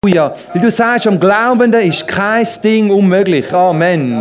Ja, weil du sagst, am Glaubenden ist kein Ding unmöglich. Amen.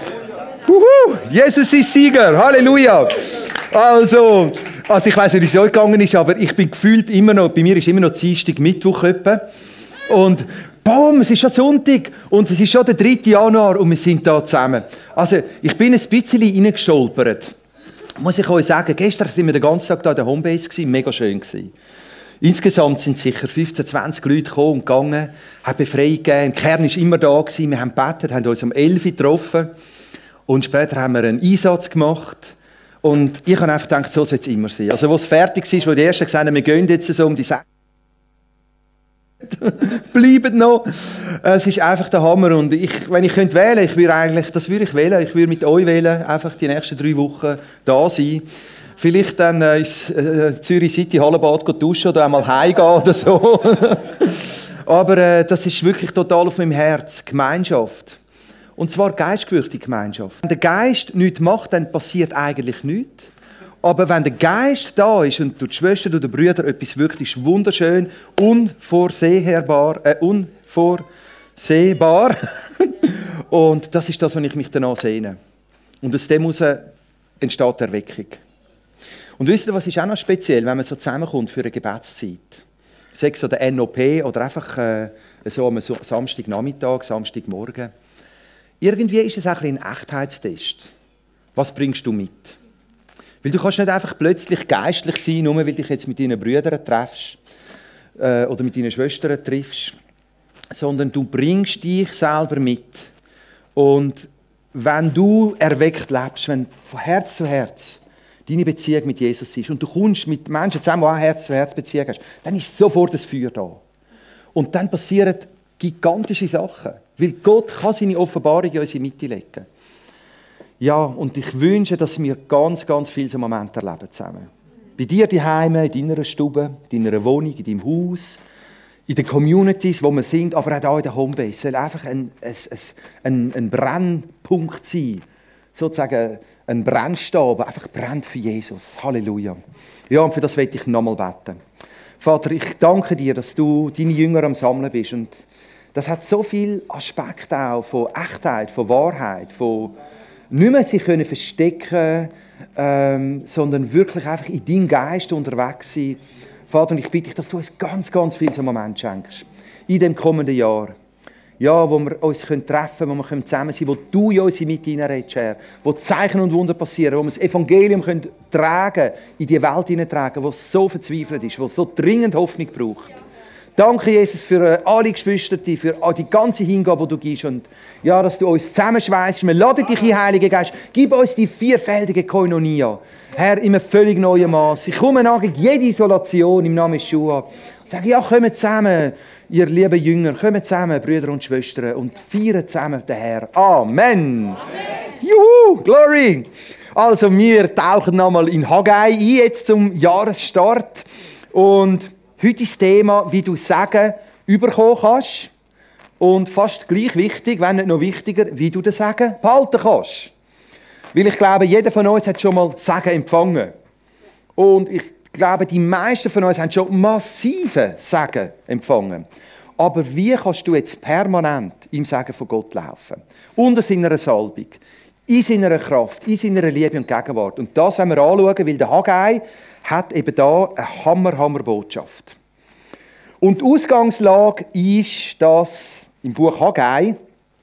Jesus ist Sieger. Halleluja. Also ich weiss nicht, wie es euch gegangen ist, aber ich bin gefühlt immer noch, bei mir ist immer noch Dienstag, Mittwoch etwa. Und boom, es ist schon Sonntag und es ist schon der 3. Januar und wir sind da zusammen. Also ich bin ein bisschen reingestolpert. Muss ich euch sagen, gestern waren wir den ganzen Tag da an der Homebase, mega schön gewesen. Insgesamt sind sicher 15, 20 Leute gekommen und gegangen, haben Befreiung gegeben. Der Kern war immer da, wir haben gebetet, haben uns um 11 Uhr getroffen und später haben wir einen Einsatz gemacht. Und ich habe einfach gedacht, so soll es immer sein. Also, als es fertig ist, wo die Ersten gesagt haben, wir gehen jetzt so um die 6 bleiben noch. Es ist einfach der Hammer. Und wenn ich könnte wählen, ich würde mit euch wählen, einfach die nächsten 3 Wochen da sein. Vielleicht dann ins Zürich City Hallenbad duschen oder einmal heimgehen oder so. Aber das ist wirklich total auf meinem Herz. Gemeinschaft. Und zwar geistgewürdigte Gemeinschaft. Wenn der Geist nichts macht, dann passiert eigentlich nichts. Aber wenn der Geist da ist und die Schwestern oder die Brüder etwas wirklich wunderschön, unvorsehbar. Und das ist das, was ich mich danach sehne. Und aus dem heraus entsteht Erweckung. Und wisst ihr, was ist auch noch speziell, wenn man so zusammenkommt für eine Gebetszeit? Sei es so der NOP oder einfach so am Samstagnachmittag, Samstagmorgen. Irgendwie ist es auch ein Echtheitstest. Was bringst du mit? Weil du kannst nicht einfach plötzlich geistlich sein, nur weil du dich jetzt mit deinen Brüdern triffst oder mit deinen Schwestern triffst, sondern du bringst dich selber mit. Und wenn du erweckt lebst, wenn von Herz zu Herz deine Beziehung mit Jesus ist und du kommst mit Menschen zusammen, die auch Herz-zu-Herz-Beziehung hast, dann ist sofort das Feuer da. Und dann passieren gigantische Sachen, weil Gott kann seine Offenbarung in unsere Mitte legen. Ja, und ich wünsche, dass wir ganz, ganz viele so Momente erleben zusammen. Bei dir daheim, in deiner Stube, in deiner Wohnung, in deinem Haus, in den Communities, wo wir sind, aber auch hier in der Homebase. Es soll einfach ein Brennpunkt sein, sozusagen ein Brennstab, der einfach brennt für Jesus. Halleluja. Ja, und für das möchte ich nochmal beten. Vater, ich danke dir, dass du deine Jünger am Sammeln bist. Und das hat so viele Aspekte auch von Echtheit, von Wahrheit, von nicht mehr sich verstecken können, sondern wirklich einfach in deinem Geist unterwegs sein. Vater, und ich bitte dich, dass du uns ganz, ganz viel so Moment schenkst. In dem kommenden Jahr. Ja, wo wir uns treffen können, wo wir zusammen sein können, wo du in unsere Mitte hineinredest, Herr. Wo Zeichen und Wunder passieren, wo wir das Evangelium tragen, in die Welt hineintragen, wo es so verzweifelt ist, wo es so dringend Hoffnung braucht. Danke, Jesus, für alle Geschwister, für die ganze Hingabe, die du gibst. Und ja, dass du uns zusammenschweissst. Wir laden dich ein, Heiliger Geist. Gib uns die vierfältige Koinonia. Herr, in einem völlig neuen Maß. Ich komme an gegen jede Isolation im Namen Jeschua. Und sage, ja, kommt zusammen, ihr lieben Jünger, kommt zusammen, Brüder und Schwestern, und feiern zusammen den Herrn. Amen. Amen. Juhu, Glory. Also, wir tauchen nochmal in Haggai ein, jetzt zum Jahresstart. Und heute ist das Thema, wie du Segen bekommen kannst. Und fast gleich wichtig, wenn nicht noch wichtiger, wie du den Segen behalten kannst. Weil ich glaube, jeder von uns hat schon mal Segen empfangen. Und ich glaube, die meisten von uns haben schon massive Segen empfangen. Aber wie kannst du jetzt permanent im Segen von Gott laufen? Unter seiner Salbung, in seiner Kraft, in seiner Liebe und Gegenwart. Und das wollen wir anschauen, weil der Haggai hat eben da eine Hammer-Botschaft. Und die Ausgangslage ist, dass im Buch Haggai,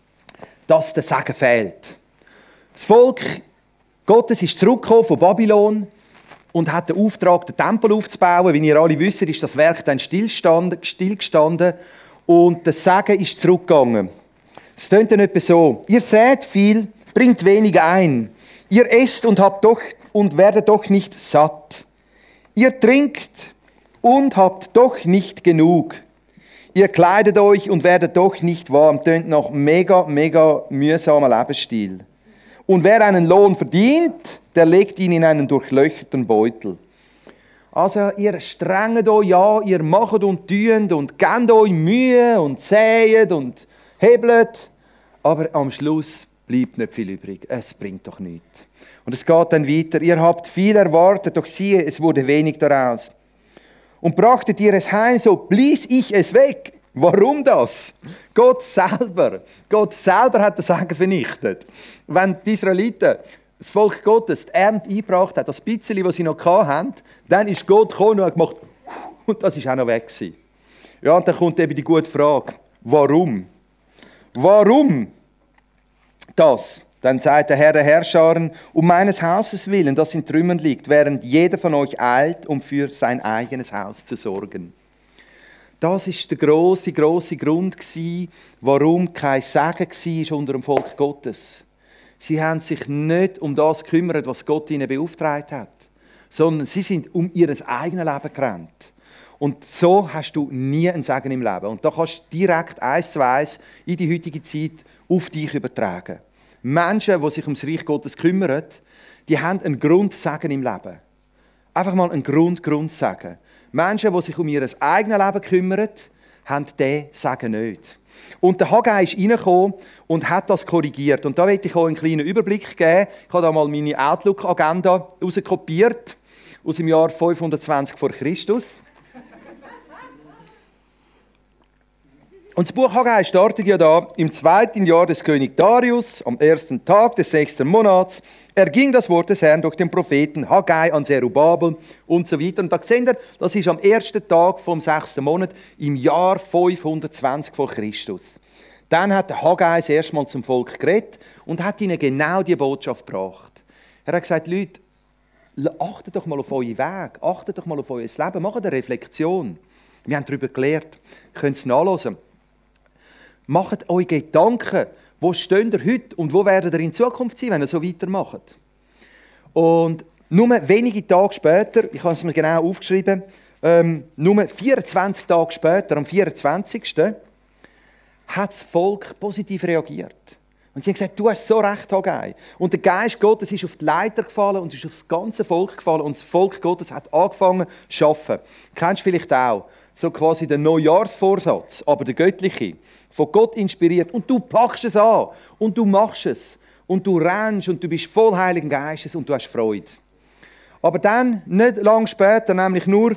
dass der Segen fehlt. Das Volk Gottes ist zurückgekommen von Babylon und hat den Auftrag, den Tempel aufzubauen. Wie ihr alle wisst, ist das Werk dann stillgestanden und der Segen ist zurückgegangen. Es tönt dann etwa so: Ihr sät viel, bringt wenig ein. Ihr esst und werdet doch nicht satt. Ihr trinkt und habt doch nicht genug. Ihr kleidet euch und werdet doch nicht warm. Tönt nach mega mühsamer Lebensstil. Und wer einen Lohn verdient, der legt ihn in einen durchlöcherten Beutel. Also ihr strengt euch an, ihr macht und tut und gebt euch Mühe und säet und hebelt, aber am Schluss bleibt nicht viel übrig. Es bringt doch nichts. Und es geht dann weiter. Ihr habt viel erwartet, doch siehe, es wurde wenig daraus. Und brachtet ihr es heim, so blies ich es weg Warum das? Gott selber hat den Segen vernichtet. Wenn die Israeliten, das Volk Gottes, die Ernte eingebracht hat, das bisschen, was sie noch hatten, dann ist Gott gekommen und hat gemacht, und das ist auch noch weg gewesen. Ja, und dann kommt eben die gute Frage, warum? Warum das? Dann sagt der Herr der Herrscharen, um meines Hauses willen, das in Trümmern liegt, während jeder von euch eilt, um für sein eigenes Haus zu sorgen. Das ist der grosse Grund gewesen, warum kein Segen war unter dem Volk Gottes. Sie haben sich nicht um das gekümmert, was Gott ihnen beauftragt hat, sondern sie sind um ihr eigenes Leben gerannt. Und so hast du nie einen Segen im Leben. Und da kannst du direkt 1:1 in die heutige Zeit auf dich übertragen. Menschen, die sich ums Reich Gottes kümmern, die haben einen Grundsegen im Leben. Einfach mal einen Grundsegen. Menschen, die sich um ihr eigenes Leben kümmern, haben diesen Segen nicht. Und der Haggai ist reingekommen und hat das korrigiert. Und da möchte ich euch einen kleinen Überblick geben. Ich habe da mal meine Outlook-Agenda rauskopiert, aus dem Jahr 520 vor Christus. Und das Buch Haggai startet ja da im 2. Jahr des König Darius, am 1. Tag des 6. Monats. Erging das Wort des Herrn durch den Propheten Haggai an Zerubabel und so weiter. Und da seht ihr, das ist am 1. Tag vom 6. Monat im Jahr 520 vor Christus. Dann hat der Haggai das erste Mal zum Volk geredet und hat ihnen genau die Botschaft gebracht. Er hat gesagt, Leute, achtet doch mal auf euren Weg, achtet doch mal auf euer Leben, macht eine Reflexion. Wir haben darüber gelernt, ihr könnt es nachlesen. Macht euch Gedanken, wo steht ihr heute und wo werdet ihr in Zukunft sein, wenn ihr so weitermacht. Und nur wenige Tage später, ich habe es mir genau aufgeschrieben, nur 24 Tage später, am 24. hat das Volk positiv reagiert. Und sie haben gesagt, du hast so recht, Haggai. Und der Geist Gottes ist auf die Leiter gefallen und ist auf das ganze Volk gefallen. Und das Volk Gottes hat angefangen zu arbeiten. Kennst du vielleicht auch so quasi den Neujahrsvorsatz, aber der göttliche, von Gott inspiriert. Und du packst es an und du machst es. Und du rennst und du bist voll Heiligen Geistes und du hast Freude. Aber dann, nicht lange später, nämlich nur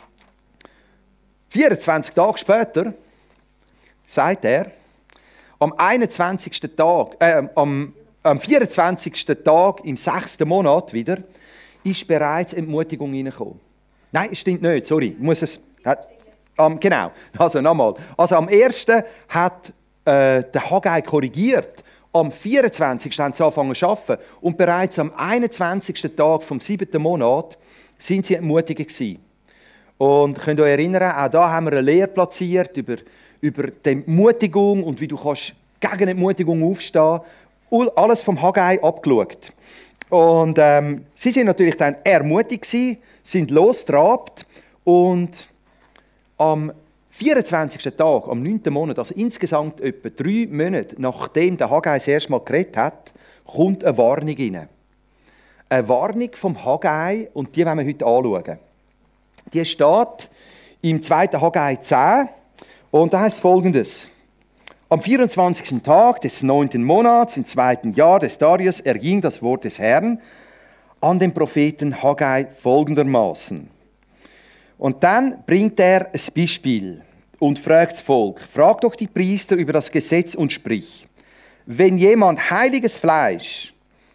24 Tage später, sagt er, am 21. Tag, am 24. Tag im 6. Monat wieder, ist bereits Entmutigung reingekommen. Nein, es stimmt nicht, sorry. Ich muss es, genau, also nochmal. Also am 1. hat der Haggai korrigiert. Am 24. haben sie angefangen zu arbeiten. Und bereits am 21. Tag vom 7. Monat sind sie entmutigt gewesen. Und könnt ihr euch erinnern, auch da haben wir eine Lehre platziert über die Entmutigung und wie du kannst gegen Entmutigung aufstehen. Alles vom Haggai abgeschaut. Und sie sind natürlich dann ermutigt gewesen, sind losgetrabt und am 24. Tag, am 9. Monat, also insgesamt etwa 3 Monate, nachdem der Haggai das erste Mal geredet hat, kommt eine Warnung rein. Eine Warnung vom Haggai und die wollen wir heute anschauen. Die steht im 2. Haggai 10 und da heißt Folgendes. Am 24. Tag des 9. Monats im 2. Jahr des Darius erging das Wort des Herrn an den Propheten Haggai folgendermaßen. Und dann bringt er ein Beispiel und fragt das Volk, fragt doch die Priester über das Gesetz und sprich, wenn jemand heiliges Fleisch,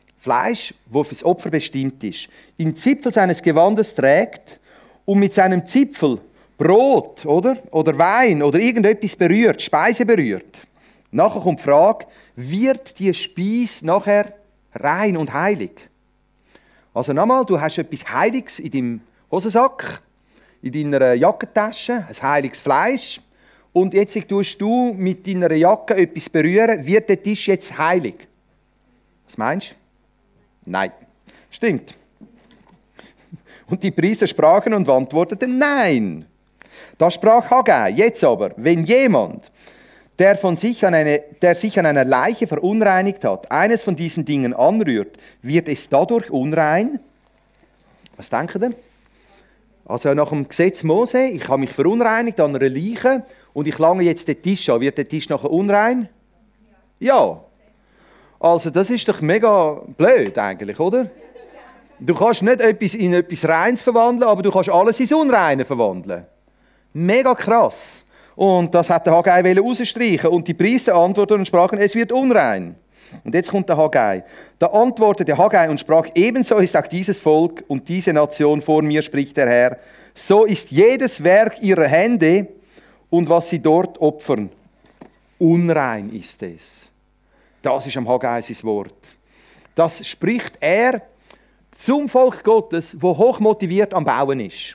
wo fürs Opfer bestimmt ist, im Zipfel seines Gewandes trägt und mit seinem Zipfel Brot oder Wein oder irgendetwas berührt, Speise berührt, nachher kommt die Frage, wird die Speise nachher rein und heilig? Also nochmal, du hast etwas Heiliges in deinem Hosensack, in deiner Jackentasche, ein heiliges Fleisch. Und jetzt tust du mit deiner Jacke etwas berühren. Wird der Tisch jetzt heilig? Was meinst du? Nein. Stimmt. Und die Priester sprachen und antworteten, nein. Da sprach Haggai, jetzt aber, wenn jemand, der sich an einer Leiche verunreinigt hat, eines von diesen Dingen anrührt, wird es dadurch unrein? Was denkt ihr? Also nach dem Gesetz Mose, ich habe mich verunreinigt an einer Leiche und ich lange jetzt den Tisch an. Wird der Tisch nachher unrein? Ja. Also das ist doch mega blöd eigentlich, oder? Du kannst nicht etwas in etwas Reines verwandeln, aber du kannst alles ins Unreine verwandeln. Mega krass. Und das hat der Haggai rausstreichen. Und die Priester antworteten und sprachen, es wird unrein. Und jetzt kommt der Haggai. Da antwortete Haggai und sprach, ebenso ist auch dieses Volk und diese Nation vor mir, spricht der Herr. So ist jedes Werk ihrer Hände und was sie dort opfern. Unrein ist es. Das ist am Haggai sein Wort. Das spricht er zum Volk Gottes, wo hochmotiviert am Bauen ist.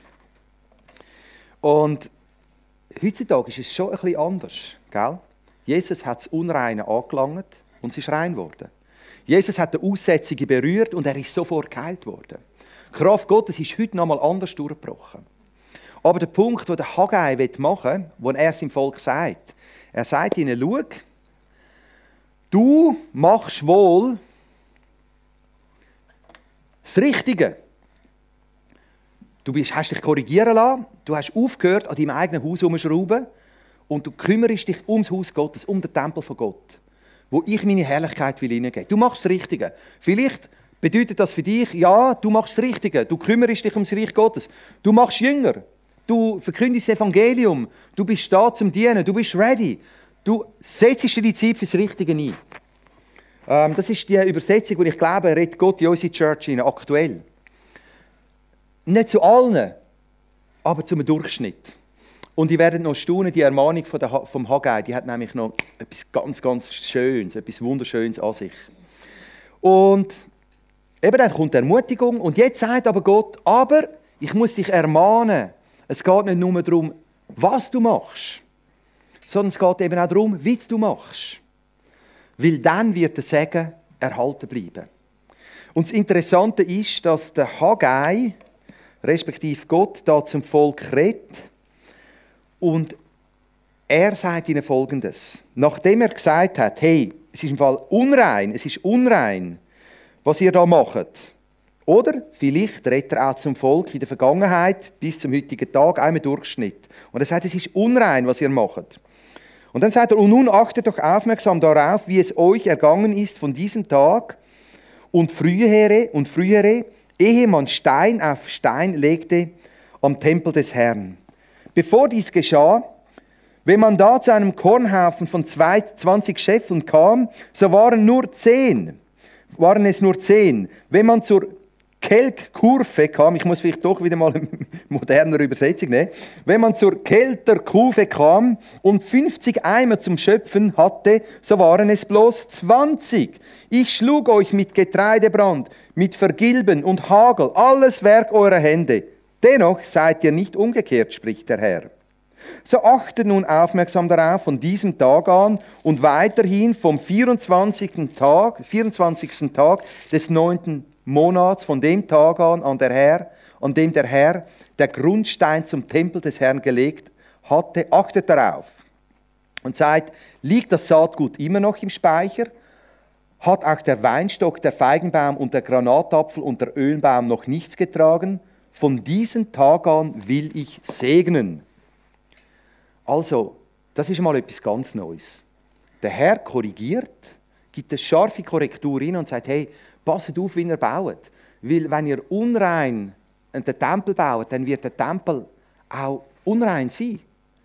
Und heutzutage ist es schon ein bisschen anders. Gell? Jesus hat das Unreine angelangt und es ist rein geworden. Jesus hat den Aussätzigen berührt und er ist sofort geheilt worden. Die Kraft Gottes ist heute noch mal anders durchgebrochen. Aber der Punkt, den der Haggai machen will, wo er seinem Volk sagt, er sagt ihnen, schau, du machst wohl das Richtige. Du hast dich korrigieren lassen, du hast aufgehört, an deinem eigenen Haus herumzuschrauben und du kümmerst dich ums Haus Gottes, um den Tempel von Gott, wo ich meine Herrlichkeit will hineingeben. Du machst das Richtige. Vielleicht bedeutet das für dich, ja, du machst das Richtige, du kümmerst dich ums Reich Gottes, du machst Jünger, du verkündest das Evangelium, du bist da zum Dienen, du bist ready, du setzt dir die Zeit fürs Richtige ein. Das ist die Übersetzung, die ich glaube, redet Gott in unsere Church hinein, aktuell. Nicht zu allen, aber zum Durchschnitt. Und ihr werdet noch staunen, die Ermahnung vom Haggai, die hat nämlich noch etwas ganz, ganz Schönes, etwas Wunderschönes an sich. Und eben dann kommt die Ermutigung und jetzt sagt aber Gott, aber ich muss dich ermahnen. Es geht nicht nur darum, was du machst, sondern es geht eben auch darum, wie du machst. Weil dann wird der Segen erhalten bleiben. Und das Interessante ist, dass der Haggai, respektive Gott, da zum Volk redet und er sagt ihnen Folgendes. Nachdem er gesagt hat, hey, es ist im Fall unrein, es ist unrein, was ihr da macht. Oder vielleicht redet er auch zum Volk in der Vergangenheit bis zum heutigen Tag, einmal Durchschnitt. Und er sagt, es ist unrein, was ihr macht. Und dann sagt er, und nun achtet doch aufmerksam darauf, wie es euch ergangen ist von diesem Tag und frühere, ehe man Stein auf Stein legte am Tempel des Herrn. Bevor dies geschah, wenn man da zu einem Kornhaufen von 20 Scheffeln kam, so waren es nur 10. Wenn man zur Kelkkurve kam, ich muss vielleicht doch wieder mal eine modernere Übersetzung nehmen, wenn man zur Kelterkurve kam und 50 Eimer zum Schöpfen hatte, so waren es bloß 20. Ich schlug euch mit Getreidebrand, mit Vergilben und Hagel, alles Werk eurer Hände. Dennoch seid ihr nicht umgekehrt, spricht der Herr. So achtet nun aufmerksam darauf von diesem Tag an und weiterhin vom 24. Tag des 9. Monats, von dem Tag an dem der Herr der Grundstein zum Tempel des Herrn gelegt hatte, achtet darauf. Und sagt, liegt das Saatgut immer noch im Speicher? Hat auch der Weinstock, der Feigenbaum und der Granatapfel und der Ölbaum noch nichts getragen? Von diesem Tag an will ich segnen. Also, das ist mal etwas ganz Neues. Der Herr korrigiert, gibt eine scharfe Korrektur rein und sagt, hey, passt auf, wie ihr baut. Weil wenn ihr unrein den Tempel baut, dann wird der Tempel auch unrein sein.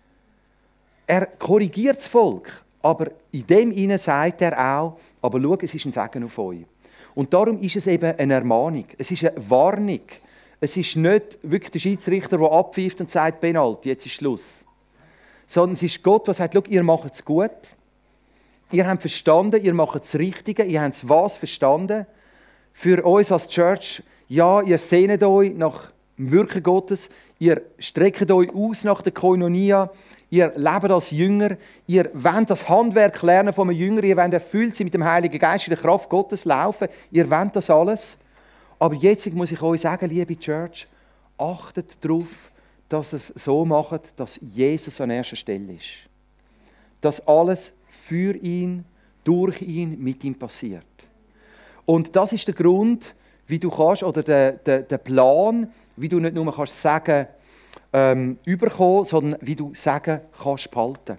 Er korrigiert das Volk, aber in dem hinein sagt er auch, aber schau, es ist ein Segen auf euch. Und darum ist es eben eine Ermahnung, es ist eine Warnung. Es ist nicht wirklich der Schiedsrichter, der abpfeift und sagt, Penalty, jetzt ist Schluss. Sondern es ist Gott, der sagt, schau, ihr macht es gut. Ihr habt verstanden, ihr macht das Richtige, ihr habt das Was verstanden. Für uns als Church, ja, ihr sehnt euch nach dem Wirken Gottes, ihr streckt euch aus nach der Koinonia, ihr lebt als Jünger, ihr wollt das Handwerk lernen von einem Jünger, ihr wollt erfüllt sein mit dem Heiligen Geist, in der Kraft Gottes laufen, ihr wollt das alles. Aber jetzt muss ich euch sagen, liebe Church, achtet darauf, dass ihr es so macht, dass Jesus an erster Stelle ist. Dass alles für ihn, durch ihn, mit ihm passiert. Und das ist der Grund, wie du kannst, oder der Plan, wie du nicht nur kannst sagen, überkommen, sondern wie du sagen kannst behalten.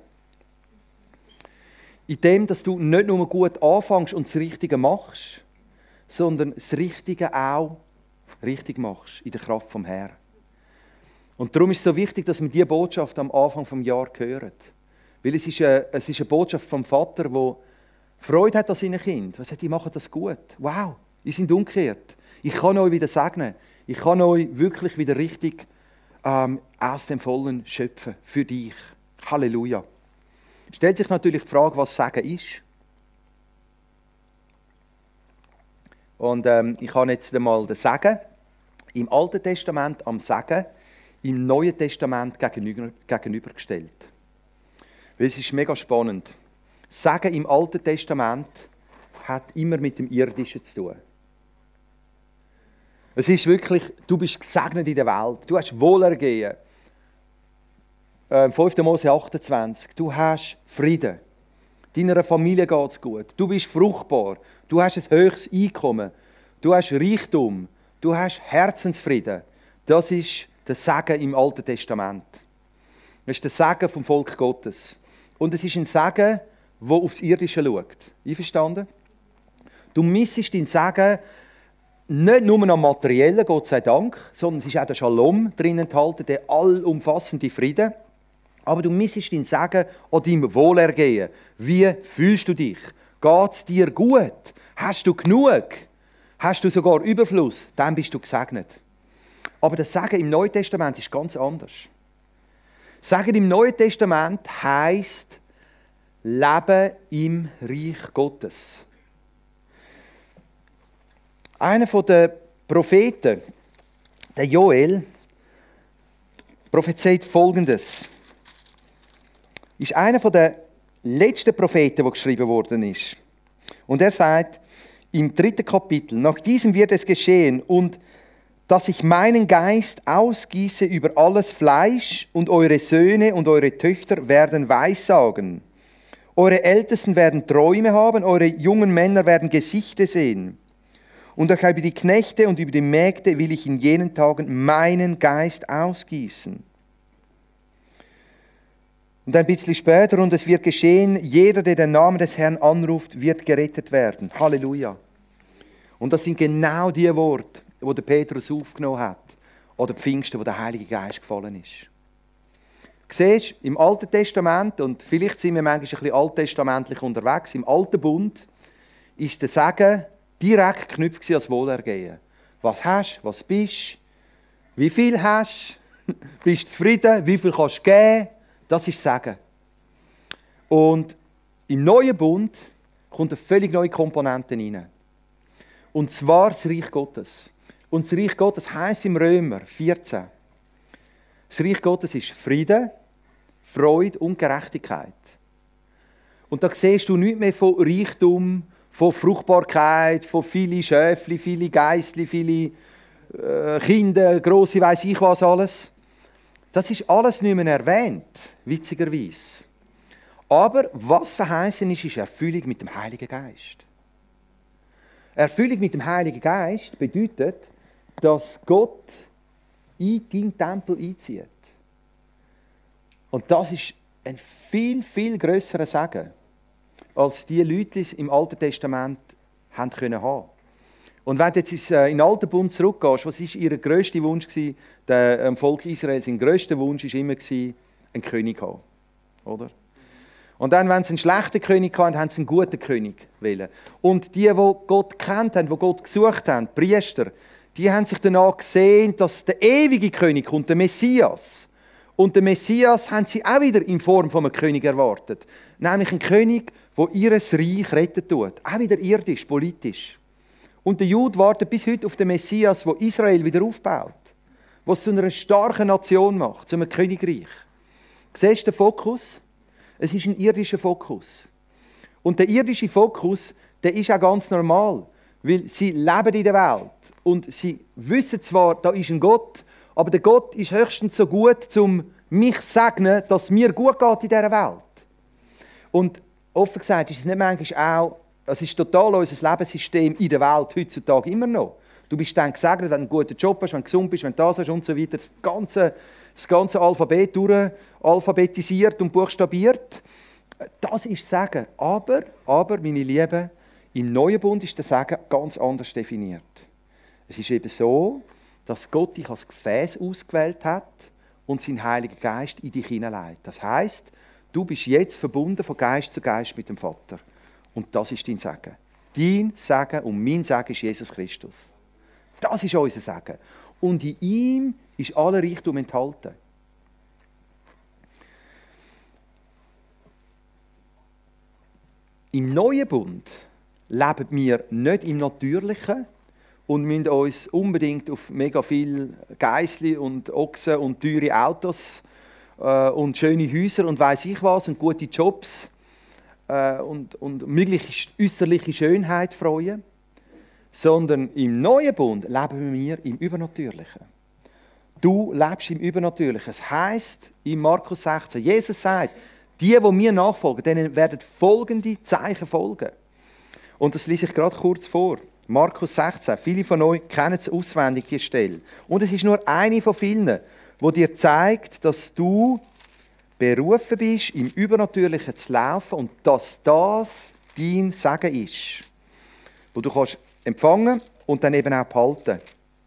In dem, dass du nicht nur gut anfängst und das Richtige machst, sondern das Richtige auch richtig machst, in der Kraft vom Herrn. Und darum ist es so wichtig, dass wir diese Botschaft am Anfang des Jahres hören. Weil es ist eine Botschaft vom Vater, der Freude hat an seinen Kindern. Er sagt, die machen das gut. Wow, ihr seid umgekehrt. Ich kann euch wieder segnen. Ich kann euch wirklich wieder richtig aus dem Vollen schöpfen. Für dich. Halleluja. Stellt sich natürlich die Frage, was Segen ist. Und ich habe jetzt einmal den Segen im Alten Testament am Segen im Neuen Testament gegenübergestellt. Weil es ist mega spannend. Segen im Alten Testament hat immer mit dem Irdischen zu tun. Es ist wirklich, du bist gesegnet in der Welt. Du hast Wohlergehen. 5. Mose 28. Du hast Frieden. Deiner Familie geht es gut. Du bist fruchtbar. Du hast ein höchstes Einkommen. Du hast Reichtum. Du hast Herzensfrieden. Das ist der Segen im Alten Testament. Das ist der Segen vom Volk Gottes. Und es ist ein Segen, der aufs Irdische schaut. Einverstanden? Du missest deinen Segen nicht nur am Materiellen, Gott sei Dank, sondern es ist auch der Shalom drin enthalten, der allumfassende Frieden. Aber du missest deinen Segen an deinem Wohlergehen. Wie fühlst du dich? Geht es dir gut? Hast du genug? Hast du sogar Überfluss? Dann bist du gesegnet. Aber das Segen im Neuen Testament ist ganz anders. Segen im Neuen Testament heisst Leben im Reich Gottes. Einer der Propheten, der Joel, prophezeit Folgendes. Ist einer der letzten Propheten, der geschrieben worden ist. Und er sagt im 3. Kapitel, nach diesem wird es geschehen und dass ich meinen Geist ausgieße über alles Fleisch und eure Söhne und eure Töchter werden Weissagen. Eure Ältesten werden Träume haben, eure jungen Männer werden Gesichter sehen. Und auch über die Knechte und über die Mägde will ich in jenen Tagen meinen Geist ausgießen. Und ein bisschen später, und es wird geschehen, jeder, der den Namen des Herrn anruft, wird gerettet werden. Halleluja. Und das sind genau die Worte, wo der Petrus aufgenommen hat, oder Pfingsten, wo der Heilige Geist gefallen ist. Du siehst, im Alten Testament, und vielleicht sind wir manchmal ein bisschen alttestamentlich unterwegs, im Alten Bund ist der Segen direkt geknüpft an das Wohlergehen. Was hast du, was bist du, wie viel hast du, bist du zufrieden, wie viel kannst du geben, das ist Segen. Und im Neuen Bund kommt eine völlig neue Komponente rein. Und zwar das Reich Gottes. Und das Reich Gottes heisst im Römer 14. Das Reich Gottes ist Frieden, Freude und Gerechtigkeit. Und da siehst du nicht mehr von Reichtum, von Fruchtbarkeit, von vielen Schäfli, viele Geistli, viele Kinder, grosse weiss ich was alles. Das ist alles nicht mehr erwähnt, witzigerweise. Aber was verheißen ist, ist Erfüllung mit dem Heiligen Geist. Erfüllung mit dem Heiligen Geist bedeutet, dass Gott in deinen Tempel einzieht. Und das ist ein viel, viel grösserer Segen, als die Leute im Alten Testament haben können haben. Und wenn du jetzt in den Alten Bund zurückgehst, was war ihr grösster Wunsch? Dem Volk Israel, sein grösster Wunsch war immer, einen König zu haben. Oder? Und dann, wenn sie einen schlechten König hatten, haben sie einen guten König wählen. Und die Gott kennt haben, die Gott gesucht haben, die Priester, die haben sich danach gesehen, dass der ewige König kommt, der Messias. Und den Messias haben sie auch wieder in Form von einem König erwartet. Nämlich einen König, der ihr Reich retten tut. Auch wieder irdisch, politisch. Und der Jude wartet bis heute auf den Messias, der Israel wieder aufbaut. Was zu einer starken Nation macht, zu einem Königreich. Siehst du den Fokus? Es ist ein irdischer Fokus. Und der irdische Fokus, der ist auch ganz normal. Weil sie leben in der Welt. Und sie wissen zwar, da ist ein Gott, aber der Gott ist höchstens so gut, um mich zu segnen, dass mir gut geht in dieser Welt. Und offen gesagt ist es nicht manchmal auch, es ist total unser Lebenssystem in der Welt heutzutage immer noch. Du bist dann gesegnet, wenn du einen guten Job hast, wenn du gesund bist, wenn du das hast und so weiter. Das ganze Alphabet alphabetisiert und buchstabiert. Das ist Segen. Aber, meine Lieben, im Neuen Bund ist der Segen ganz anders definiert. Es ist eben so, dass Gott dich als Gefäß ausgewählt hat, und sein Heiliger Geist in dich hineinlegt. Das heisst, du bist jetzt verbunden von Geist zu Geist mit dem Vater. Und das ist dein Segen. Dein Segen und mein Segen ist Jesus Christus. Das ist unser Segen. Und in ihm ist aller Reichtum enthalten. Im neuen Bund leben wir nicht im Natürlichen und müssen uns unbedingt auf mega viel Geissli und Ochsen und teure Autos und schöne Häuser und weiss ich was und gute Jobs und mögliche äußerliche Schönheit freuen, sondern im neuen Bund leben wir im Übernatürlichen. Du lebst im Übernatürlichen. Es heisst in Markus 16, Jesus sagt, die mir nachfolgen, denen werden folgende Zeichen folgen. Und das lese ich gerade kurz vor. Markus 16. Viele von euch kennen es auswendig, die Stelle. Und es ist nur eine von vielen, die dir zeigt, dass du berufen bist, im Übernatürlichen zu laufen und dass das dein Segen ist, wo du kannst empfangen und dann eben auch behalten.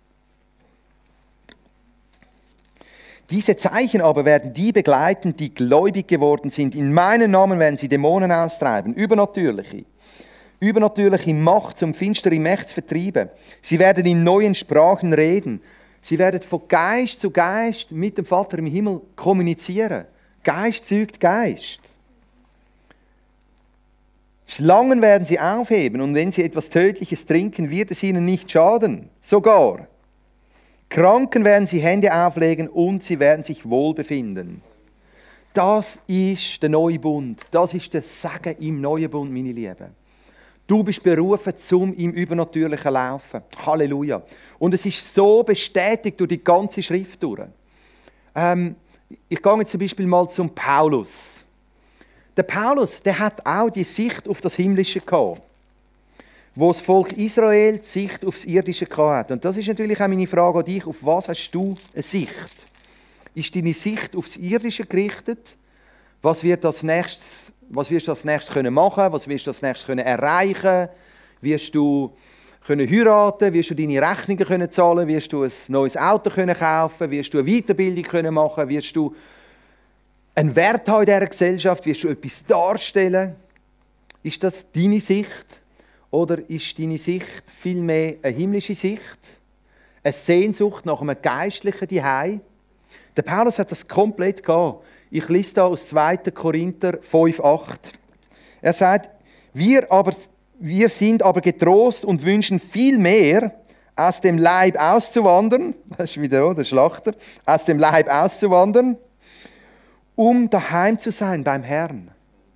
Diese Zeichen aber werden die begleiten, die gläubig geworden sind. In meinem Namen werden sie Dämonen austreiben, übernatürliche Macht zum finsteren Mächte vertrieben. Sie werden in neuen Sprachen reden. Sie werden von Geist zu Geist mit dem Vater im Himmel kommunizieren. Geist zeugt Geist. Schlangen werden sie aufheben und wenn sie etwas Tödliches trinken, wird es ihnen nicht schaden. Sogar Kranken werden sie Hände auflegen und sie werden sich wohl befinden. Das ist der neue Bund. Das ist der Segen im neuen Bund, meine Lieben. Du bist berufen zum im Übernatürlichen Laufen. Halleluja. Und es ist so bestätigt durch die ganze Schrift durch. Ich gehe jetzt zum Beispiel mal zum Paulus. Der Paulus, der hat auch die Sicht auf das Himmlische gehabt, wo das Volk Israel die Sicht aufs Irdische hatte. Und das ist natürlich auch meine Frage an dich, auf was hast du eine Sicht? Ist deine Sicht aufs Irdische gerichtet? Was wirst du als nächstes machen? Was wirst du als nächstes erreichen? Wirst du heiraten? Wirst du deine Rechnungen zahlen? Wirst du ein neues Auto kaufen? Wirst du eine Weiterbildung machen? Wirst du einen Wert haben in dieser Gesellschaft? Wirst du etwas darstellen? Ist das deine Sicht? Oder ist deine Sicht vielmehr eine himmlische Sicht? Eine Sehnsucht nach einem geistlichen Zuhause? Der Paulus hat das komplett gehabt. Ich lese da aus 2. Korinther 5,8. Er sagt, wir sind aber getrost und wünschen viel mehr, aus dem Leib auszuwandern, das ist wieder der Schlachter, aus dem Leib auszuwandern, um daheim zu sein beim Herrn.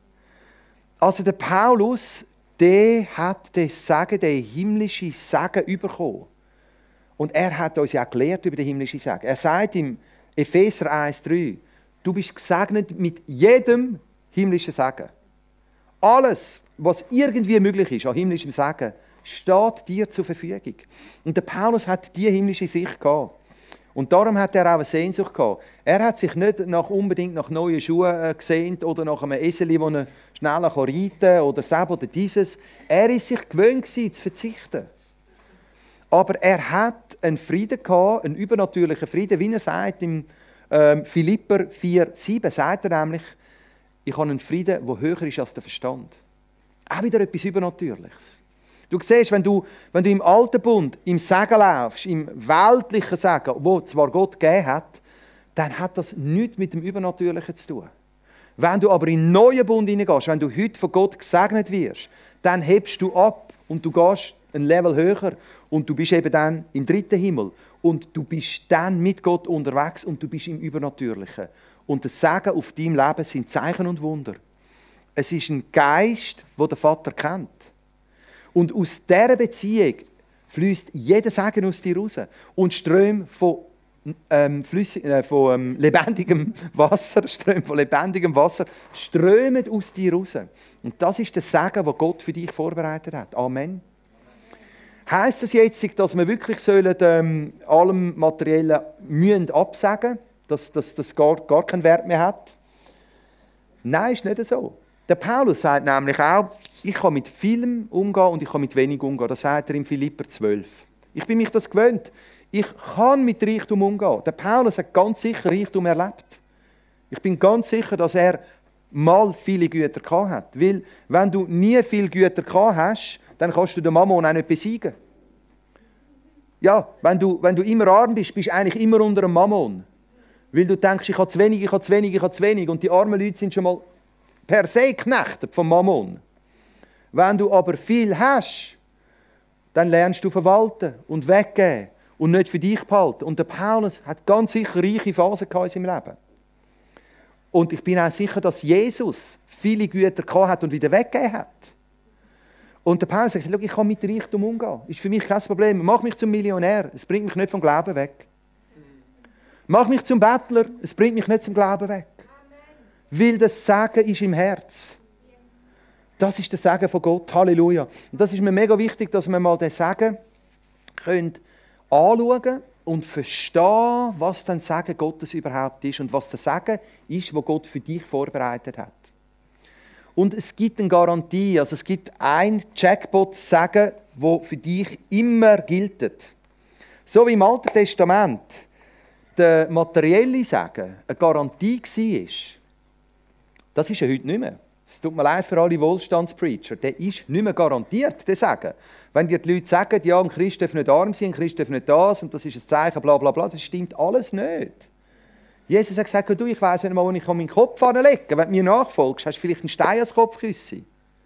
Also der Paulus, der hat das Segen, den himmlischen Segen bekommen. Und er hat uns ja gelehrt über den himmlischen Segen. Er sagt im Epheser 1,3, du bist gesegnet mit jedem himmlischen Segen. Alles, was irgendwie möglich ist an himmlischem Segen, steht dir zur Verfügung. Und der Paulus hat diese himmlische Sicht gehabt. Und darum hat er auch eine Sehnsucht gehabt. Er hat sich nicht unbedingt nach neuen Schuhen gesehnt oder nach einem Eseli, das er schneller reiten kann oder das oder dieses. Er ist sich gewöhnt gewesen, zu verzichten. Aber er hat einen Frieden gehabt, einen übernatürlichen Frieden, wie er sagt im Philipper 4,7 sagt er nämlich, ich habe einen Frieden, der höher ist als der Verstand. Auch wieder etwas Übernatürliches. Du siehst, wenn du im alten Bund, im Segen laufst, im weltlichen Segen, wo zwar Gott gegeben hat, dann hat das nichts mit dem Übernatürlichen zu tun. Wenn du aber in den neuen Bund hineingehst, wenn du heute von Gott gesegnet wirst, dann hebst du ab und du gehst ein Level höher und du bist eben dann im 3. Himmel und du bist dann mit Gott unterwegs und du bist im Übernatürlichen. Und das Segen auf deinem Leben sind Zeichen und Wunder. Es ist ein Geist, den der Vater kennt. Und aus dieser Beziehung fließt jeder Segen aus dir raus und Ströme von lebendigem Wasser strömen aus dir raus. Und das ist der Segen, den Gott für dich vorbereitet hat. Amen. Heisst das jetzt, dass wir wirklich allem Materiellen absagen müssen, dass das gar keinen Wert mehr hat? Nein, ist nicht so. Der Paulus sagt nämlich auch, ich kann mit vielem umgehen und ich kann mit wenig umgehen. Das sagt er in Philipper 12. Ich bin mich das gewöhnt. Ich kann mit Reichtum umgehen. Der Paulus hat ganz sicher Reichtum erlebt. Ich bin ganz sicher, dass er mal viele Güter gehabt hat. Weil, wenn du nie viele Güter gehabt hast, dann kannst du den Mammon auch nicht besiegen. Ja, wenn du immer arm bist, bist du eigentlich immer unter einem Mammon. Weil du denkst, ich habe zu wenig, ich habe zu wenig, ich habe zu wenig. Und die armen Leute sind schon mal per se geknechtet vom Mammon. Wenn du aber viel hast, dann lernst du verwalten und weggeben und nicht für dich behalten. Und der Paulus hat ganz sicher reiche Phasen in seinem Leben. Und ich bin auch sicher, dass Jesus viele Güter gehabt hat und wieder weggegeben hat. Und der Paulus hat gesagt, ich kann mit Reichtum umgehen. Ist für mich kein Problem. Mach mich zum Millionär. Es bringt mich nicht vom Glauben weg. Mach mich zum Bettler. Es bringt mich nicht zum Glauben weg. Weil das Segen ist im Herz. Das ist der Segen von Gott. Halleluja. Und das ist mir mega wichtig, dass wir mal den Segen anschauen und verstehen, was dann Segen Gottes überhaupt ist und was der Segen ist, wo Gott für dich vorbereitet hat. Und es gibt eine Garantie, also es gibt ein Jackpot-Segen, wo für dich immer gilt. So wie im Alten Testament der materielle Segen eine Garantie war, das ist ja heute nicht mehr. Es tut mir leid für alle Wohlstandspreacher, der ist nicht mehr garantiert, der Segen. Wenn dir die Leute sagen, ja, ein Christ darf nicht arm sein, ein Christ darf nicht das und das ist ein Zeichen, bla bla bla, das stimmt alles nicht. Jesus hat gesagt, du, ich weiss nicht mal, wo ich meinen Kopf anlegen kann. Wenn du mir nachfolgst, hast du vielleicht einen Stein als Kopfküsse.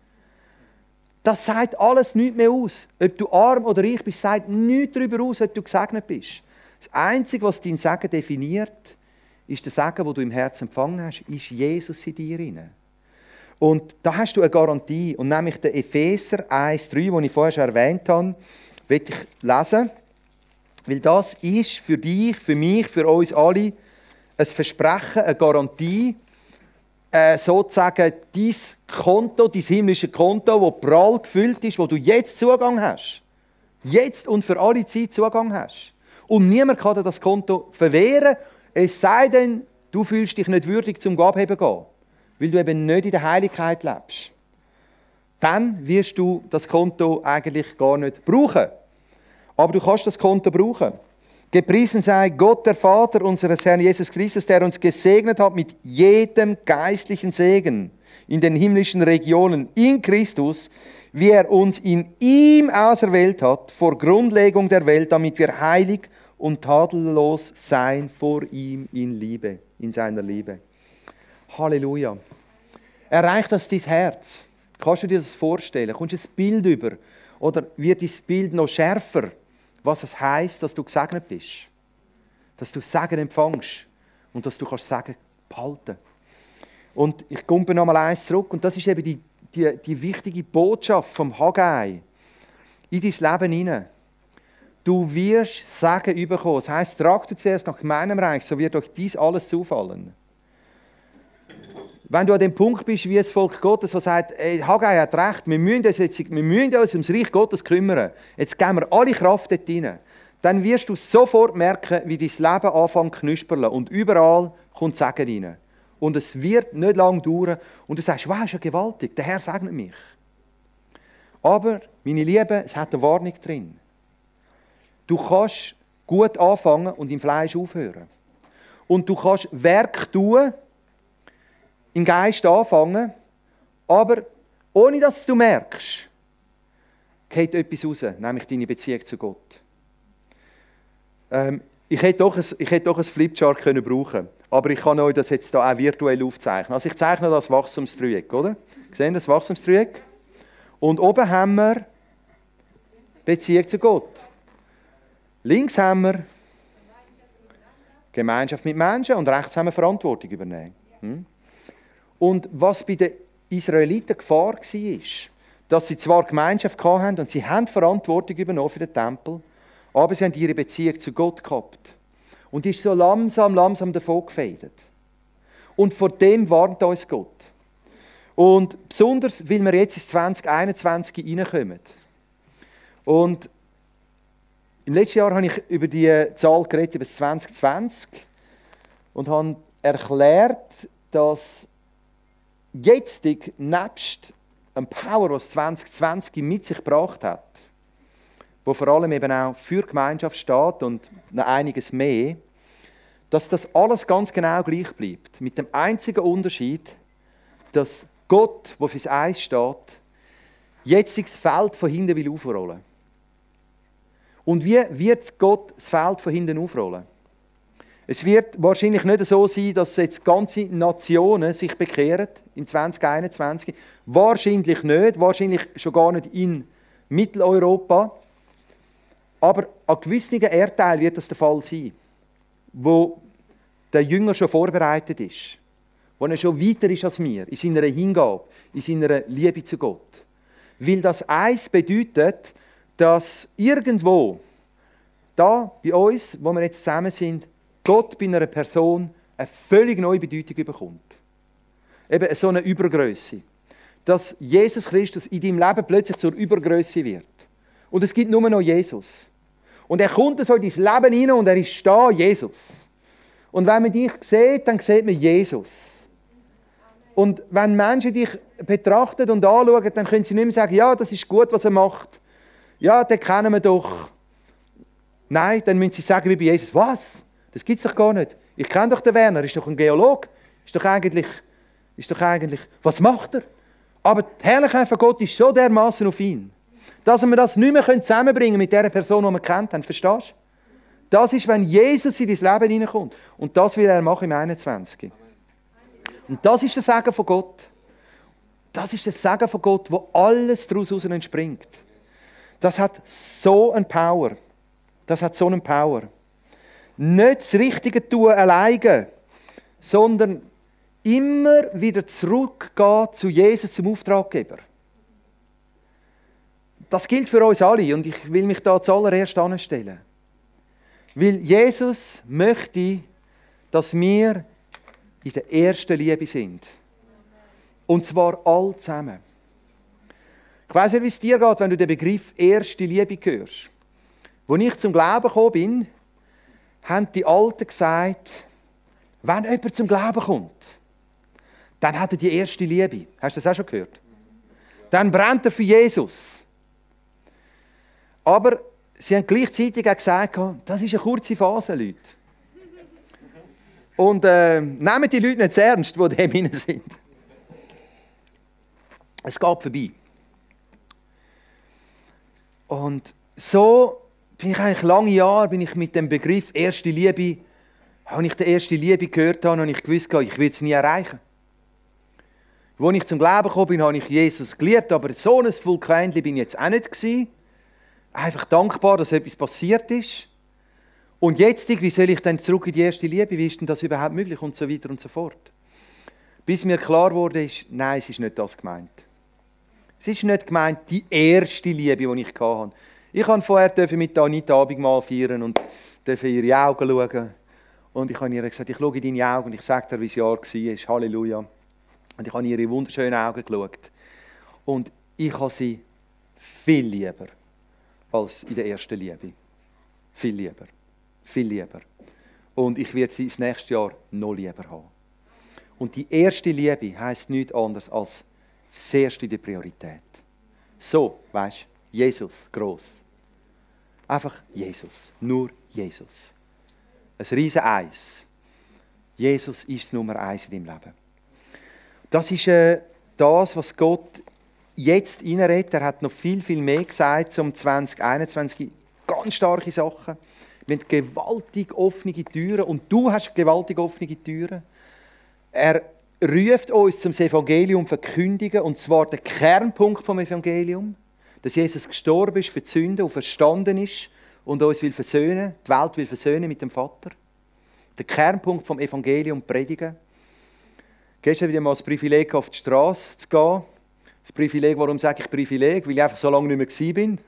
Das sagt alles nichts mehr aus. Ob du arm oder reich bist, sagt nichts darüber aus, ob du gesegnet bist. Das Einzige, was dein Segen definiert, ist der Segen, den du im Herzen empfangen hast, ist Jesus in dir drin. Und da hast du eine Garantie. Und nämlich den Epheser 1,3, den ich vorher schon erwähnt habe, will ich lesen. Weil das ist für dich, für mich, für uns alle ein Versprechen, eine Garantie, sozusagen dein Konto, dein himmlische Konto, das prall gefüllt ist, wo du jetzt Zugang hast. Jetzt und für alle Zeit Zugang hast. Und niemand kann dir das Konto verwehren, es sei denn, du fühlst dich nicht würdig zum Abheben gehen, weil du eben nicht in der Heiligkeit lebst. Dann wirst du das Konto eigentlich gar nicht brauchen. Aber du kannst das Konto brauchen. Gepriesen sei Gott, der Vater unseres Herrn Jesus Christus, der uns gesegnet hat mit jedem geistlichen Segen in den himmlischen Regionen in Christus, wie er uns in ihm auserwählt hat, vor Grundlegung der Welt, damit wir heilig und tadellos sein vor ihm in Liebe, in seiner Liebe. Halleluja. Erreicht das dein Herz? Kannst du dir das vorstellen? Kommst du ein Bild über? Oder wird dein Bild noch schärfer? Was es heisst, dass du gesegnet bist. Dass du Segen empfängst. Und dass du Segen behalten kannst. Und ich komme noch mal eins zurück. Und das ist eben die wichtige Botschaft vom Haggai in dein Leben hinein. Du wirst Segen bekommen. Das heisst, trag du zuerst nach meinem Reich, so wird euch dies alles zufallen. Wenn du an dem Punkt bist, wie das Volk Gottes, das sagt, Haggai hat recht, wir müssen uns ums Reich Gottes kümmern. Jetzt geben wir alle Kraft dort rein. Dann wirst du sofort merken, wie dein Leben anfängt zu knuspern. Und überall kommt Segen rein. Und es wird nicht lange dauern. Und du sagst, wow, ist ja gewaltig, der Herr segnet mich. Aber, meine Lieben, es hat eine Warnung drin. Du kannst gut anfangen und im Fleisch aufhören. Und du kannst Werk tun, im Geist anfangen, aber ohne dass du merkst, geht etwas raus, nämlich deine Beziehung zu Gott. Ich hätte doch ein Flipchart können brauchen, aber ich kann euch das jetzt hier auch virtuell aufzeichnen. Also ich zeichne das Wachstumsdreieck, oder? Sehen das Wachstumsdreieck? Und oben haben wir Beziehung zu Gott. Links haben wir Gemeinschaft mit Menschen und rechts haben wir Verantwortung übernehmen. Und was bei den Israeliten Gefahr war, dass sie zwar Gemeinschaft hatten und sie haben Verantwortung übernommen für den Tempel, aber sie haben ihre Beziehung zu Gott gehabt. Und die ist so langsam davon gefädet. Und vor dem warnt uns Gott. Und besonders, weil wir jetzt ins 2021 hineinkommen. Und im letzten Jahr habe ich über die Zahl geredet, über das 2020. Und habe erklärt, dass jetzt, nebst dem Power, was 2020 mit sich gebracht hat, wo vor allem eben auch für Gemeinschaft steht und noch einiges mehr, dass das alles ganz genau gleich bleibt. Mit dem einzigen Unterschied, dass Gott, der fürs Eis steht, jetzt das Feld von hinten will aufrollen. Und wie wird Gott das Feld von hinten aufrollen? Es wird wahrscheinlich nicht so sein, dass jetzt ganze Nationen sich bekehren im 2021. Wahrscheinlich nicht, wahrscheinlich schon gar nicht in Mitteleuropa. Aber an gewissen Erdteilen wird das der Fall sein, wo der Jünger schon vorbereitet ist, wo er schon weiter ist als wir, in seiner Hingabe, in seiner Liebe zu Gott. Weil das eins bedeutet, dass irgendwo, da bei uns, wo wir jetzt zusammen sind, Gott bei einer Person eine völlig neue Bedeutung bekommt. Eben so eine Übergröße. Dass Jesus Christus in deinem Leben plötzlich zur Übergröße wird. Und es gibt nur noch Jesus. Und er kommt so in dein Leben hinein und er ist da, Jesus. Und wenn man dich sieht, dann sieht man Jesus. Und wenn Menschen dich betrachten und anschauen, dann können sie nicht mehr sagen, ja, das ist gut, was er macht. Ja, den kennen wir doch. Nein, dann müssen sie sagen wie bei Jesus, was? Das gibt es doch gar nicht. Ich kenne doch den Werner, ist doch ein Geologe. Ist doch eigentlich, was macht er? Aber die Herrlichkeit von Gott ist so dermaßen auf ihn, dass wir das nicht mehr zusammenbringen können mit der Person, die wir kennt haben. Verstehst du? Das ist, wenn Jesus in dein Leben hineinkommt. Und das will er machen im 21. Und das ist der Segen von Gott. Das ist der Segen von Gott, wo alles daraus entspringt. Das hat so eine Power. Das hat so eine Power. Nicht das Richtige tun alleine, sondern immer wieder zurückgehen zu Jesus, zum Auftraggeber. Das gilt für uns alle und ich will mich da zuallererst anstellen. Weil Jesus möchte, dass wir in der ersten Liebe sind. Und zwar all zusammen. Ich weiss nicht, wie es dir geht, wenn du den Begriff erste Liebe hörst. Als ich zum Glauben gekommen bin, haben die Alten gesagt, wenn jemand zum Glauben kommt, dann hat er die erste Liebe. Hast du das auch schon gehört? Dann brennt er für Jesus. Aber sie haben gleichzeitig auch gesagt, das ist eine kurze Phase, Leute. Und nehmen die Leute nicht zu ernst, die dem hinein sind. Es geht vorbei. Und so bin ich eigentlich lange Jahre mit dem Begriff erste Liebe, als ich die erste Liebe gehört habe, habe ich gewusst, ich will es nie erreichen. Als ich zum Glauben gekommen bin, habe ich Jesus geliebt, aber so ein Vulkanchen bin ich jetzt auch nicht gewesen. Einfach dankbar, dass etwas passiert ist. Und jetzt, wie soll ich dann zurück in die erste Liebe? Wie ist denn das überhaupt möglich? Und so weiter und so fort. Bis mir klar wurde, nein, es ist nicht das gemeint. Es ist nicht gemeint, die erste Liebe, die ich hatte. Ich durfte vorher mit Anita Abendmahl feiern und durfte in ihre Augen schauen. Und ich habe ihr gesagt, ich schaue in deine Augen und ich sage dir, wie das Jahr war. Halleluja. Und ich habe in ihre wunderschönen Augen geschaut. Und ich habe sie viel lieber als in der ersten Liebe. Viel lieber. Viel lieber. Und ich werde sie das nächste Jahr noch lieber haben. Und die erste Liebe heisst nichts anderes als das erste die Priorität. So, weißt du, Jesus, gross. Einfach Jesus. Nur Jesus. Ein riesen Eis. Jesus ist Nummer 1 in deinem Leben. Das ist das, was Gott jetzt reinredet. Er hat noch viel, viel mehr gesagt zum 2021. Ganz starke Sachen. Wir haben gewaltig offene Türen. Und du hast gewaltig offene Türen. Er ruft uns zum Evangelium verkündigen. Und zwar der Kernpunkt vom Evangelium. Dass Jesus gestorben ist für die Sünde und verstanden ist und uns will versöhnen, die Welt will versöhnen mit dem Vater. Der Kernpunkt vom Evangelium predigen. Gestern wieder mal das Privileg, auf die Straße zu gehen. Das Privileg, warum sage ich Privileg? Weil ich einfach so lange nicht mehr gewesen bin.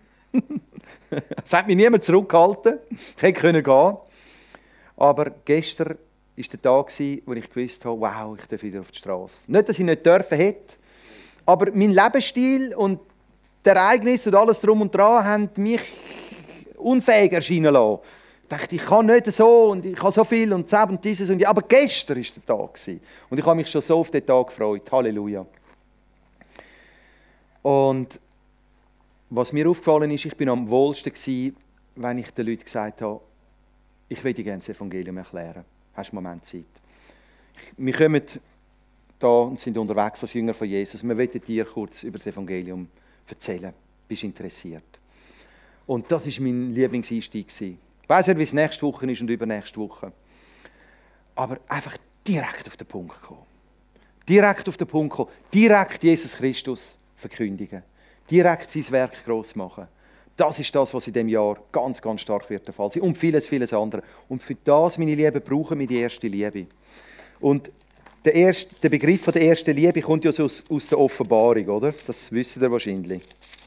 Es hat mich niemand zurückgehalten. Ich hätte gehen können. Aber gestern war der Tag, wo ich gewusst habe, wow, ich darf wieder auf die Straße. Nicht, dass ich nicht dürfen hätte, aber mein Lebensstil und die Ereignisse und alles drum und dran haben mich unfähig erscheinen lassen. Ich dachte, ich kann nicht so und ich habe so viel und das und dieses und ja. Aber gestern war der Tag. Und ich habe mich schon so auf den Tag gefreut. Halleluja. Und Was mir aufgefallen ist, ich bin am wohlsten gewesen, wenn ich den Leuten gesagt habe, ich will dir gerne das Evangelium erklären. Hast du einen Moment Zeit? Wir kommen da und sind unterwegs als Jünger von Jesus. Wir wollen dir kurz über das Evangelium erzählen. Bist du interessiert? Und das war mein Lieblingseinstieg. Ich weiss nicht, wie es nächste Woche ist und übernächste Woche. Aber einfach direkt auf den Punkt kommen. Direkt auf den Punkt kommen. Direkt Jesus Christus verkündigen. Direkt sein Werk gross machen. Das ist das, was in diesem Jahr ganz, ganz stark wird der Fall sein. Und vieles, vieles andere. Und für das, meine Lieben, brauchen wir die erste Liebe. Und der Begriff der ersten Liebe kommt ja aus der Offenbarung, oder? Das wisst ihr wahrscheinlich.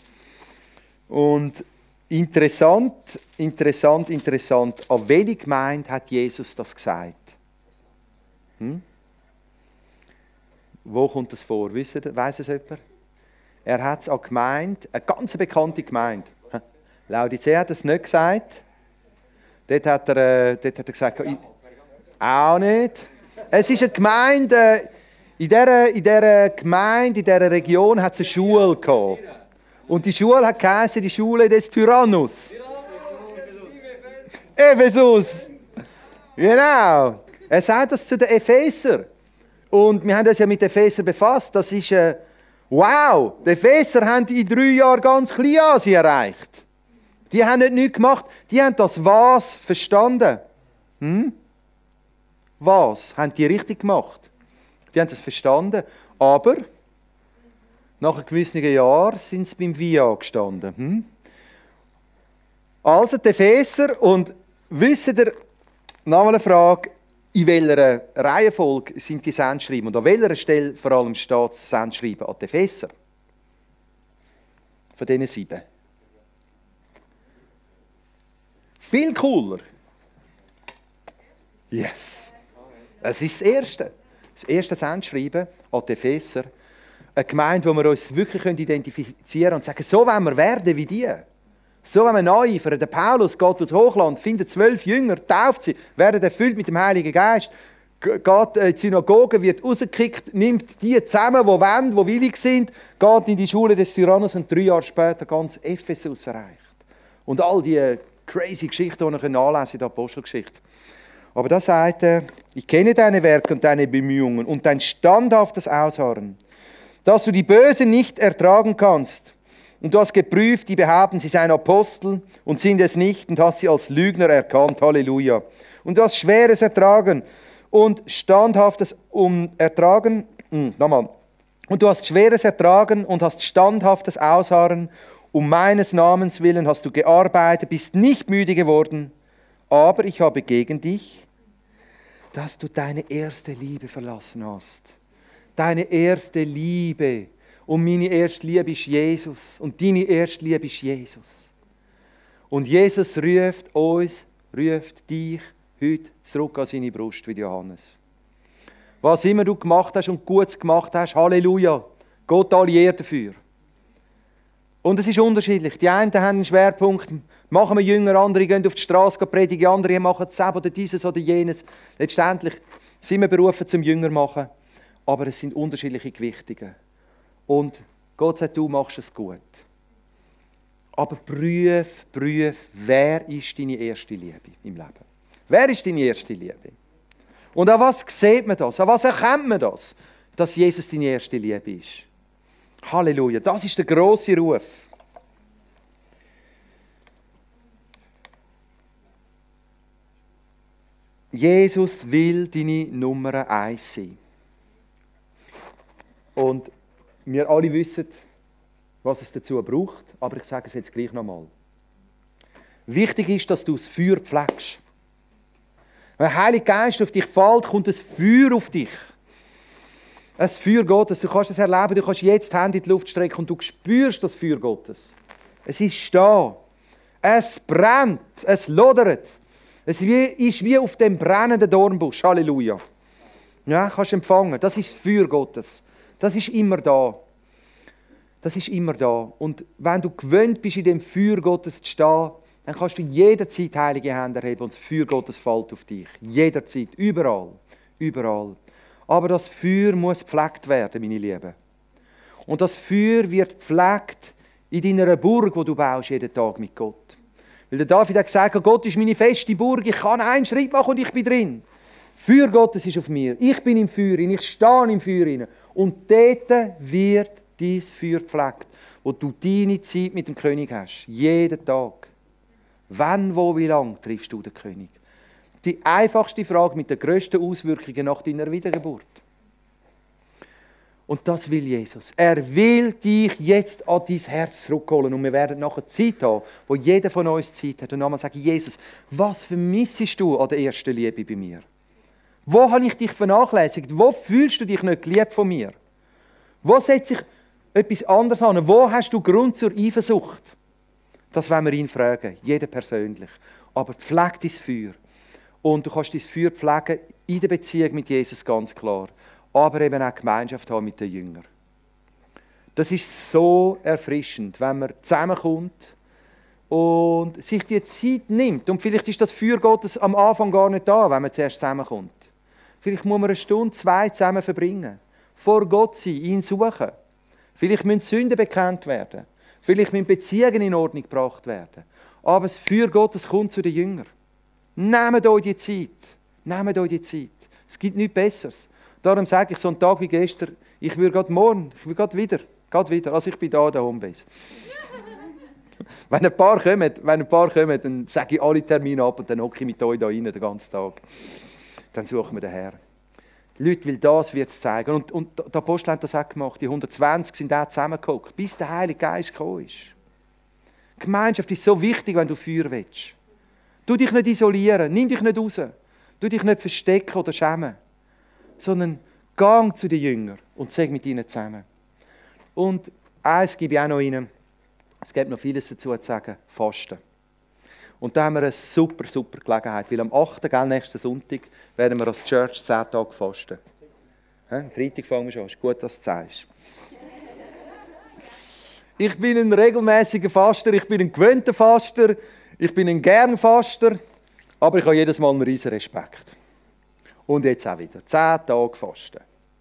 Und interessant. An welche Gemeinde hat Jesus das gesagt? Wo kommt das vor? Weiss es jemand? Er hat es an Gemeinde, eine ganz bekannte Gemeinde. Laodicea hat es nicht gesagt. Dort hat er gesagt, auch nicht. Es ist eine Gemeinde, in dieser Gemeinde, in dieser Region hat es eine Schule gehabt. Und die Schule hat geheißen, die Schule des Tyrannus. Ephesus. Genau. Er sagt das zu den Epheser. Und wir haben uns ja mit Epheser befasst. Das ist, wow, die Epheser haben in 3 Jahren ganz Kleinasien erreicht. Die haben nicht nichts gemacht, die haben das Was verstanden. Was haben die richtig gemacht? Die haben es verstanden, aber nach einem gewissen Jahr sind sie beim Via gestanden. Also die Epheser, und wisst ihr, noch mal eine Frage, in welcher Reihenfolge sind die Sendschreiben und an welcher Stelle vor allem steht das Sendschreiben an die Epheser? Von diesen 7. Viel cooler. Yes. Das ist das Erste. Das erste Sendschreiben an die Epheser. Eine Gemeinde, wo wir uns wirklich identifizieren können und sagen, so wollen wir werden wie die. So wollen wir nacheifern. Der Paulus geht ins Hochland, findet 12 Jünger, tauft sie, werden erfüllt mit dem Heiligen Geist, geht in die Synagoge, wird rausgekickt, nimmt die zusammen, die wollen, die willig sind, geht in die Schule des Tyrannus und 3 Jahre später ganz Ephesus erreicht. Und all die crazy Geschichten, die ihr nachlesen in der Apostelgeschichte. Aber da sagt er, ich kenne deine Werke und deine Bemühungen und dein standhaftes Ausharren, dass du die Bösen nicht ertragen kannst. Und du hast geprüft, die behaupten, sie seien Apostel und sind es nicht und hast sie als Lügner erkannt. Halleluja. Und du hast Schweres ertragen und standhaftes ertragen. Nochmal. Und du hast Schweres ertragen und hast standhaftes Ausharren. Um meines Namens willen hast du gearbeitet, bist nicht müde geworden. Aber ich habe gegen dich, dass du deine erste Liebe verlassen hast. Deine erste Liebe. Und meine erste Liebe ist Jesus. Und deine erste Liebe ist Jesus. Und Jesus ruft dich heute zurück an seine Brust wie Johannes. Was immer du gemacht hast und Gutes gemacht hast, Halleluja. Gott alle Ehre dafür. Und es ist unterschiedlich. Die einen haben einen Schwerpunkt, machen wir Jünger, andere gehen auf die Straße predigen, andere machen das oder dieses oder jenes. Letztendlich sind wir berufen zum Jünger machen, aber es sind unterschiedliche Gewichtungen. Und Gott sagt, du machst es gut. Aber prüf, wer ist deine erste Liebe im Leben? Wer ist deine erste Liebe? Und an was sieht man das? An was erkennt man das? Dass Jesus deine erste Liebe ist. Halleluja, das ist der grosse Ruf. Jesus will deine Nummer 1 sein. Und wir alle wissen, was es dazu braucht, aber ich sage es jetzt gleich nochmal. Wichtig ist, dass du das Feuer pflegst. Wenn der Heilige Geist auf dich fällt, kommt das Feuer auf dich. Ein Feuer Gottes, du kannst es erleben, du kannst jetzt die Hände in die Luft strecken und du spürst das Feuer Gottes. Es ist da. Es brennt, es lodert. Es ist wie auf dem brennenden Dornbusch. Halleluja. Ja, kannst du empfangen. Das ist das Feuer Gottes. Das ist immer da. Das ist immer da. Und wenn du gewöhnt bist, in dem Feuer Gottes zu stehen, dann kannst du jederzeit heilige Hände erheben und das Feuer Gottes fällt auf dich. Jederzeit, überall, überall. Aber das Feuer muss gepflegt werden, meine Lieben. Und das Feuer wird gepflegt, in deiner Burg, die du baust, jeden Tag mit Gott. Weil der David hat gesagt, Gott ist meine feste Burg, ich kann einen Schritt machen und ich bin drin. Feuer Gottes ist auf mir, ich bin im Feuer, ich stehe im Feuer. Und dort wird dein Feuer gepflegt, wo du deine Zeit mit dem König hast. Jeden Tag. Wann, wo, wie lange triffst du den König? Die einfachste Frage mit den grössten Auswirkungen nach deiner Wiedergeburt. Und das will Jesus. Er will dich jetzt an dein Herz zurückholen. Und wir werden nachher Zeit haben, wo jeder von uns Zeit hat. Und einmal sagen, Jesus, was vermissest du an der ersten Liebe bei mir? Wo habe ich dich vernachlässigt? Wo fühlst du dich nicht geliebt von mir? Wo setze ich etwas anderes an? Wo hast du Grund zur Eifersucht? Das wollen wir ihn fragen, jeder persönlich. Aber pflege dein Feuer. Und du kannst dein Feuer pflegen in der Beziehung mit Jesus, ganz klar. Aber eben auch Gemeinschaft haben mit den Jüngern. Das ist so erfrischend, wenn man zusammenkommt und sich die Zeit nimmt. Und vielleicht ist das Feuer Gottes am Anfang gar nicht da, wenn man zuerst zusammenkommt. Vielleicht muss man 1 Stunde, 2 zusammen verbringen. Vor Gott sein, ihn suchen. Vielleicht müssen Sünden bekannt werden. Vielleicht müssen Beziehungen in Ordnung gebracht werden. Aber das Feuer Gottes kommt zu den Jüngern. Nehmt euch die Zeit. Nehmt euch die Zeit. Es gibt nichts Besseres. Darum sage ich, so einen Tag wie gestern, ich will gerade morgen, ich will gerade wieder. Also ich bin da, der Homebase. Wenn ein paar kommen, dann sage ich alle Termine ab und dann hocke ich mit euch da rein den ganzen Tag. Dann suchen wir den Herrn. Die Leute will das wird es zeigen. Und der Apostel hat das auch gemacht. Die 120 sind auch zusammengehockt, bis der Heilige Geist gekommen ist. Die Gemeinschaft ist so wichtig, wenn du Feuer willst. Du dich nicht isolieren, nimm dich nicht raus. Du dich nicht verstecken oder schämen. Sondern gang zu den Jüngern und sag mit ihnen zusammen. Und eins gebe ich auch noch Ihnen. Es gibt noch vieles dazu zu sagen. Fasten. Und da haben wir eine super Gelegenheit, weil am 8. Nächsten Sonntag werden wir als Church 10 Tage fasten. Am Freitag fangen wir schon an. Ist gut, dass du sagst. Ich bin ein regelmäßiger Faster, ich bin ein gewöhnter Faster, ich bin ein gern Faster, aber ich habe jedes Mal einen riesen Respekt. Und jetzt auch wieder. 10 Tage fasten.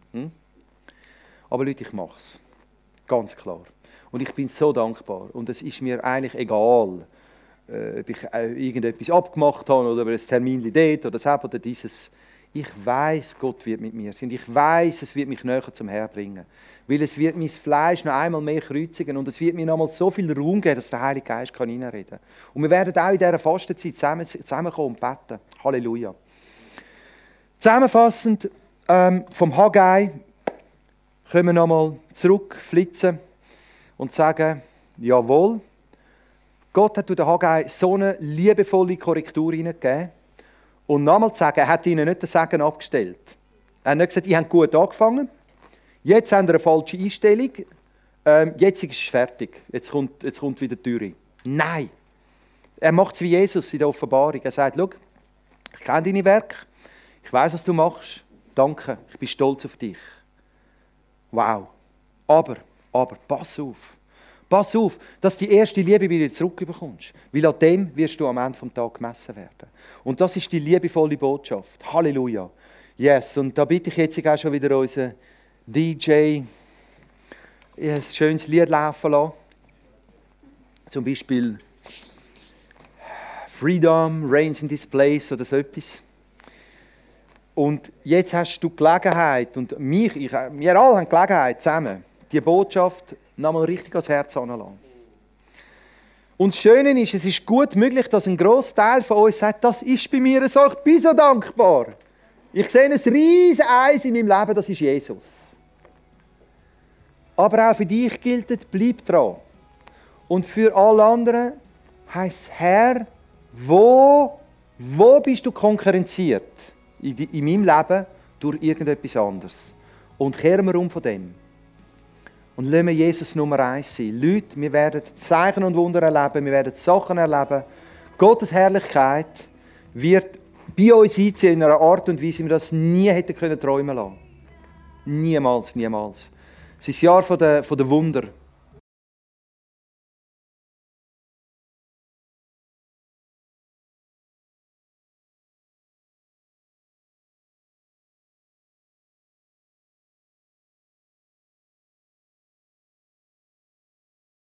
Aber Leute, ich mache es. Ganz klar. Und ich bin so dankbar. Und es ist mir eigentlich egal, ob ich irgendetwas abgemacht habe oder ein Termin dort oder das oder dieses. Ich weiss, Gott wird mit mir sein. Und ich weiss, es wird mich näher zum Herrn bringen. Weil es wird mein Fleisch noch einmal mehr kreuzigen und es wird mir noch mal so viel Raum geben, dass der Heilige Geist reinreden kann. Und wir werden auch in dieser Fastenzeit zusammenkommen und beten. Halleluja. Zusammenfassend vom Haggai können wir noch mal zurückflitzen und sagen, jawohl, Gott hat durch den Haggai so eine liebevolle Korrektur hineingegeben. Und nochmal zu sagen, er hat ihnen nicht den Segen abgestellt. Er hat nicht gesagt, ihr habt gut angefangen, jetzt habt ihr eine falsche Einstellung, jetzt ist es fertig, jetzt kommt wieder die Tür. Nein, er macht es wie Jesus in der Offenbarung. Er sagt, schau, ich kenne deine Werke, ich weiss, was du machst, danke, ich bin stolz auf dich. Wow, aber pass auf. Pass auf, dass du die erste Liebe wieder zurückbekommst. Weil an dem wirst du am Ende des Tages gemessen werden. Und das ist die liebevolle Botschaft. Halleluja. Yes, und da bitte ich jetzt auch schon wieder unseren DJ, ein schönes Lied laufen lassen. Zum Beispiel Freedom, Reigns in this place oder so etwas. Und jetzt hast du die Gelegenheit, und wir alle haben die Gelegenheit zusammen, die Botschaft nochmal richtig ans Herz anzulassen. Und das Schöne ist, es ist gut möglich, dass ein grosser Teil von uns sagt, das ist bei mir so, ich bin so dankbar. Ich sehe ein riesen Eis in meinem Leben, das ist Jesus. Aber auch für dich gilt, bleib dran. Und für alle anderen heisst es, Herr, wo bist du konkurrenziert in meinem Leben durch irgendetwas anderes? Und kehren wir um von dem. Und lassen wir Jesus Nummer 1 sein. Leute, wir werden Zeichen und Wunder erleben, wir werden Sachen erleben. Gottes Herrlichkeit wird bei uns einziehen in einer Art und Weise, wie wir das nie hätten träumen lassen. Niemals. Es ist das Jahr von der Wunder.